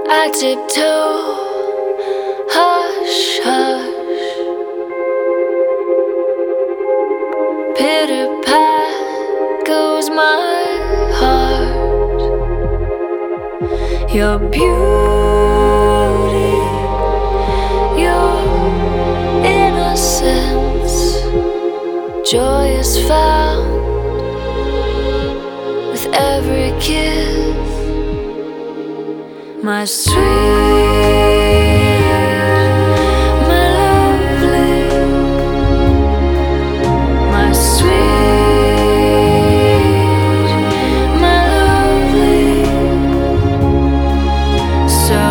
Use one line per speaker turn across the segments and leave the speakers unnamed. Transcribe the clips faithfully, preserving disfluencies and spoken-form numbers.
I tiptoe, hush, hush. Pitter pat goes my heart. Your beauty, your innocence, joy is found with every kiss. My sweet, my lovely, my sweet, my lovely, so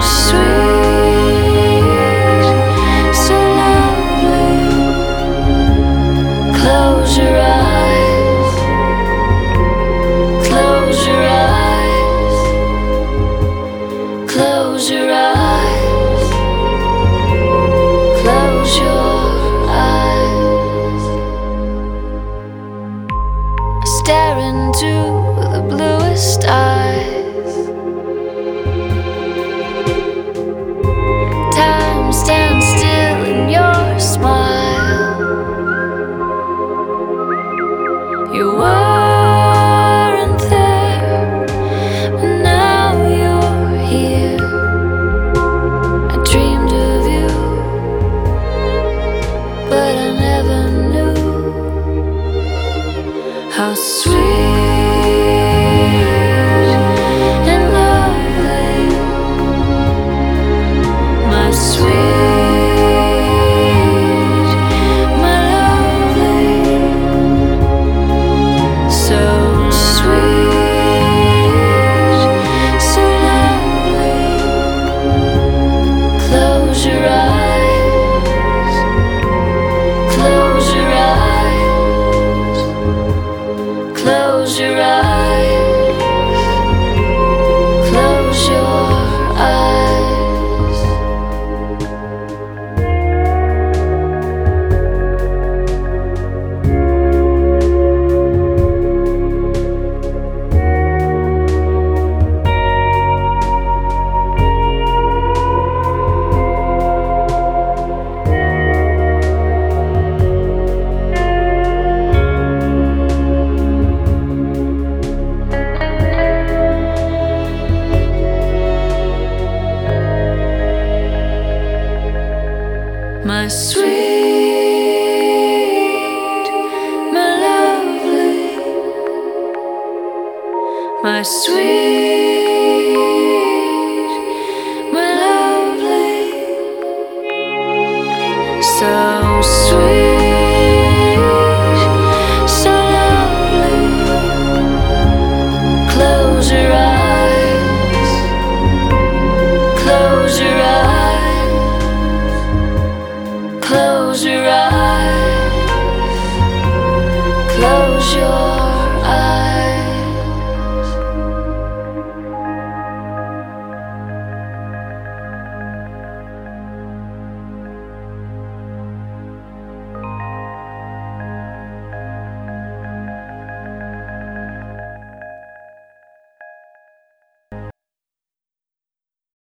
sweet, so lovely. Close your eyes, close your eyes. Close your eyes, close your eyes. I stare into the bluest eyes. Time stands still in your smile. You weren't there, but now you're here. But I never knew how sweet and lovely, my sweet, my lovely, so sweet, so lovely. Close your eyes, close your eyes, close your eyes, close your eyes. My sweet